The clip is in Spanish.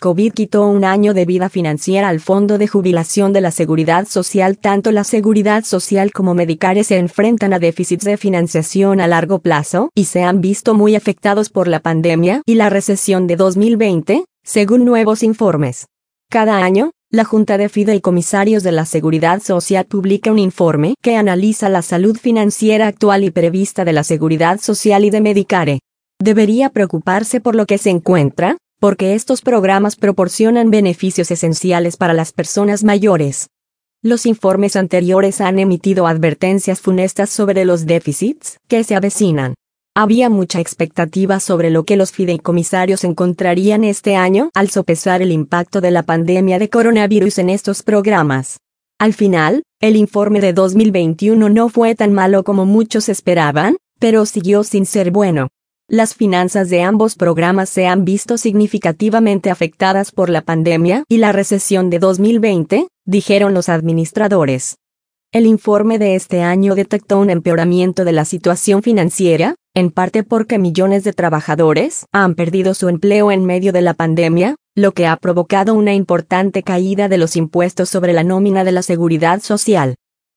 COVID quitó un año de vida financiera al Fondo de Jubilación de la Seguridad Social. Tanto la Seguridad Social como Medicare se enfrentan a déficits de financiación a largo plazo y se han visto muy afectados por la pandemia y la recesión de 2020, según nuevos informes. Cada año, la Junta de Fideicomisarios de la Seguridad Social publica un informe que analiza la salud financiera actual y prevista de la Seguridad Social y de Medicare. Debería preocuparse por lo que se encuentra, porque estos programas proporcionan beneficios esenciales para las personas mayores. Los informes anteriores han emitido advertencias funestas sobre los déficits que se avecinan. Había mucha expectativa sobre lo que los fideicomisarios encontrarían este año al sopesar el impacto de la pandemia de coronavirus en estos programas. Al final, el informe de 2021 no fue tan malo como muchos esperaban, pero siguió sin ser bueno. Las finanzas de ambos programas se han visto significativamente afectadas por la pandemia y la recesión de 2020, dijeron los administradores. El informe de este año detectó un empeoramiento de la situación financiera, en parte porque millones de trabajadores han perdido su empleo en medio de la pandemia, lo que ha provocado una importante caída de los impuestos sobre la nómina de la Seguridad Social.